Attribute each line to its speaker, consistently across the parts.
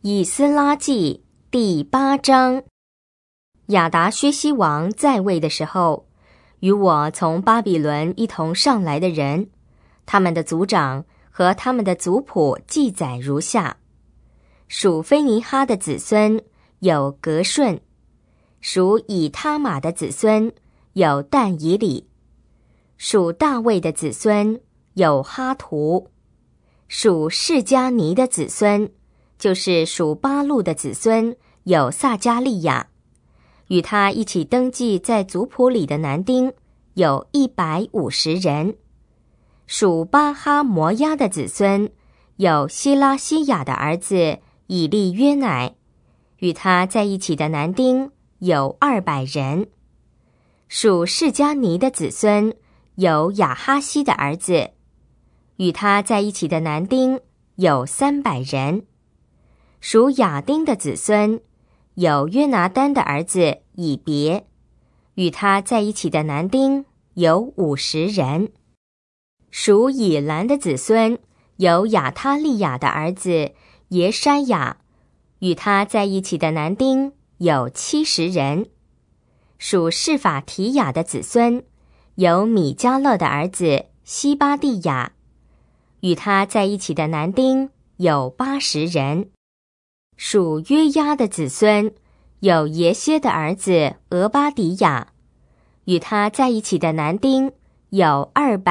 Speaker 1: 以斯拉记第8章。亚达薛西王在位的时候，与我从巴比伦一同上来的人，他们的族长和他们的族谱记载如下：属菲尼哈的子孙有革顺，属以他玛的子孙有但以理，属大卫的子孙有哈图，属示迦尼的子孙，就是属巴路的子孙有撒迦利亚，与他一起登记在族谱里的男丁有150人。属巴哈摩押的子孙有希拉西亚的儿子以利约乃，与他在一起的男丁有200人。属示迦尼的子孙有亚哈西的儿子，与他在一起的男丁有300人。属亚丁的子孙有约拿单的儿子以别，与他在一起的男丁有50人。属以兰的子孙有亚他利亚的儿子耶筛亚，与他在一起的男丁有70人。属示法提亚的子孙有米迦勒的儿子西巴蒂亚，与他在一起的男丁有80人。属约押的子孙有耶歇的儿子俄巴底亚，与他在一起的男丁有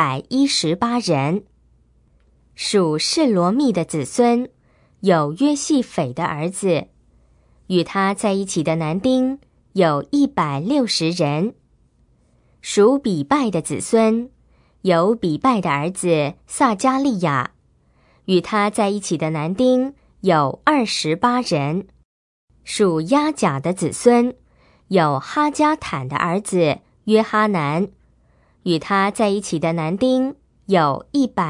Speaker 1: 218人。属示罗密的子孙有约细斐的儿子，与他在一起的男丁有160人。属比拜的子孙有比拜的儿子撒迦利亚，与他在一起的男丁有28人。属押甲的子孙有哈加坦的儿子约哈南，与他在一起的男丁有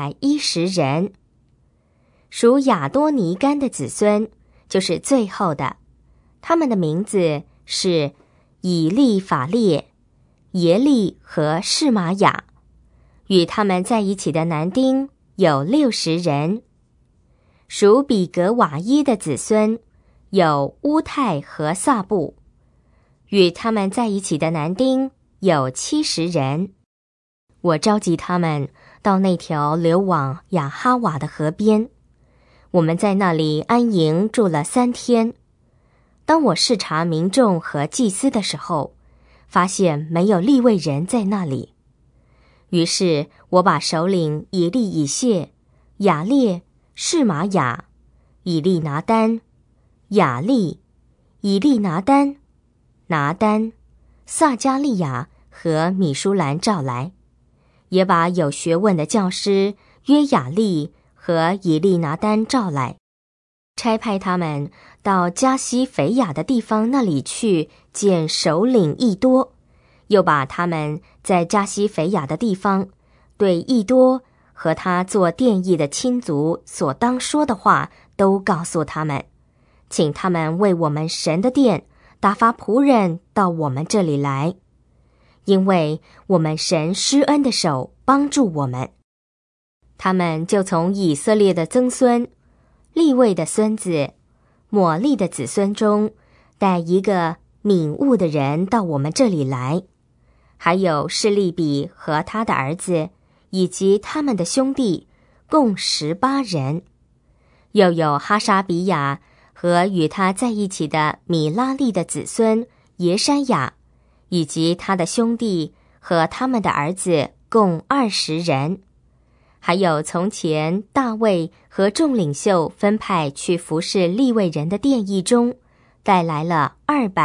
Speaker 1: 110人。属亚多尼干的子孙，就是最后的，他们的名字是以利法列、耶利和示玛雅，与他们在一起的男丁有60人。属比格瓦伊的子孙有乌泰和撒布，与他们在一起的男丁有70人。我召集他们到那条流往亚哈瓦的河边，我们在那里安营住了3天。当我视察民众和祭司的时候，发现没有利未人在那里。于是我把首领以利以谢、雅列、示玛雅、以利拿单、雅利、以利拿单、拿单、撒迦利亚和米舒兰召来，也把有学问的教师约雅利和以利拿单召来，差派他们到加西腓亚的地方那里去见首领益多，又把他们在加西腓亚的地方对益多和他做殿役的亲族所当说的话都告诉他们，请他们为我们神的殿打发仆人到我们这里来，因为我们神施恩的手帮助我们。他们就从以色列的曾孙、利未的孙子、抹利的子孙中带一个敏悟的人到我们这里来，还有示利比和他的儿子以及他们的兄弟，共18人。又有哈沙比亚和与他在一起的米拉利的子孙耶筛亚，以及他的兄弟和他们的儿子，共20人。还有从前大卫和众领袖分派去服侍利未人的殿役中，带来了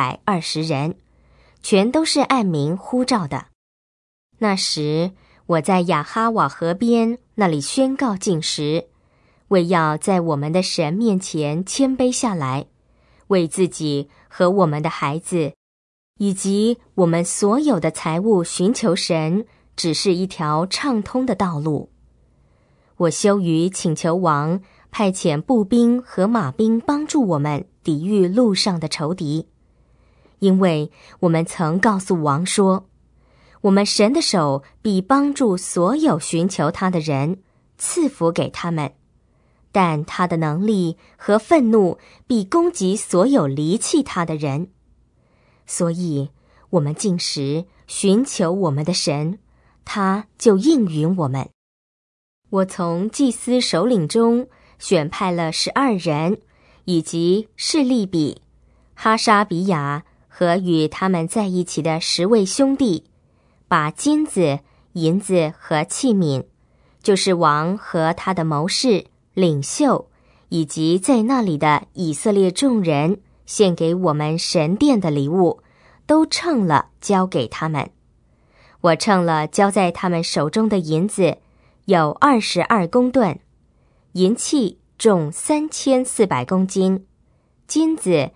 Speaker 1: 220人，全都是按名呼召的。那时我在亚哈瓦河边那里宣告禁食，为要在我们的神面前谦卑下来，为自己和我们的孩子以及我们所有的财物寻求神，只是一条畅通的道路。我羞于请求王派遣步兵和马兵帮助我们抵御路上的仇敌，因为我们曾告诉王说，我们神的手必帮助所有寻求他的人，赐福给他们。 但他的能力和愤怒必攻击所有离弃他的人。所以我们禁食，寻求我们的神，他就应允我们。我从祭司首领中选派了12人，以及示利比、哈沙比亚和与他们在一起的10位兄弟，把金子、银子和器皿，就是王和他的谋士、领袖，以及在那里的以色列众人献给我们神殿的礼物，都称了交给他们。我称了交在他们手中的银子有22公吨，银器重3400公斤，金子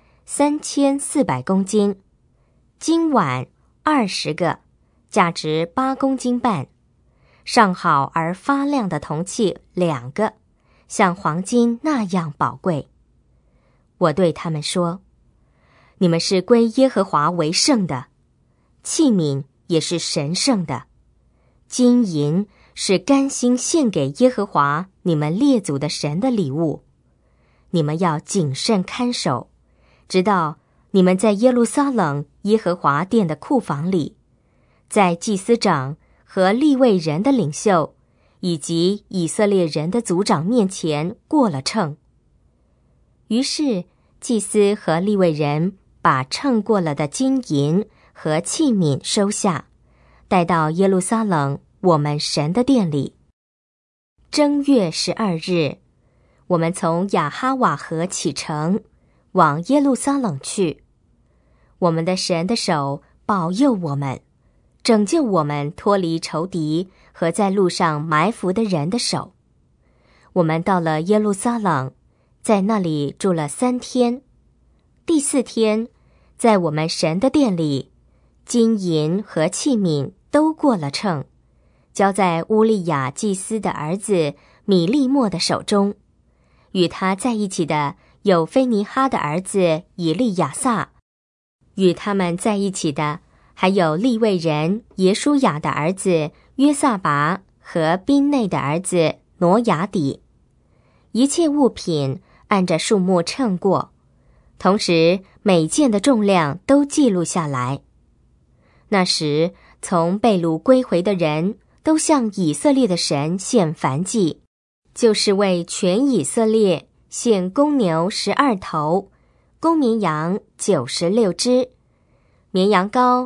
Speaker 1: 3400公斤，金碗20个，价值8公斤半，上好而发亮的铜器2个，像黄金那样宝贵。我对他们说，你们是归耶和华为圣的，器皿也是神圣的，金银是甘心献给耶和华你们列祖的神的礼物。你们要谨慎看守，直到你们在耶路撒冷耶和华殿的库房里，在祭司长和利未人的领袖以及以色列人的族长面前过了秤。于是祭司和利未人把称过了的金银和器皿收下，带到耶路撒冷我们神的殿里。正月12日，我们从亚哈瓦河启程，往耶路撒冷去。我们的神的手保佑我们，拯救我们脱离仇敌和在路上埋伏的人的手。我们到了耶路撒冷，在那里住了3天。第4天，在我们神的殿里，金银和器皿都过了秤，交在乌利亚祭司的儿子米利末的手中。与他在一起的有菲尼哈的儿子以利亚撒，与他们在一起的还有利未人耶书亚的儿子约撒拔和宾内的儿子挪亚底。一切物品按着数目称过，同时每件的重量都记录下来。那时从被掳归回的人都向以色列的神献燔祭，就是为全以色列献公牛12头，公绵羊96只，绵羊羔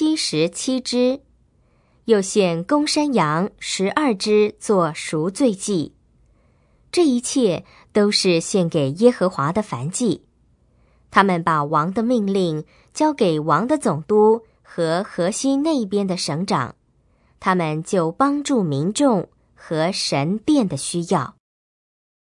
Speaker 1: 77只，又献公山羊12只做赎罪祭。这一切都是献给耶和华的燔祭。他们把王的命令交给王的总督和河西那边的省长，他们就帮助民众和神殿的需要。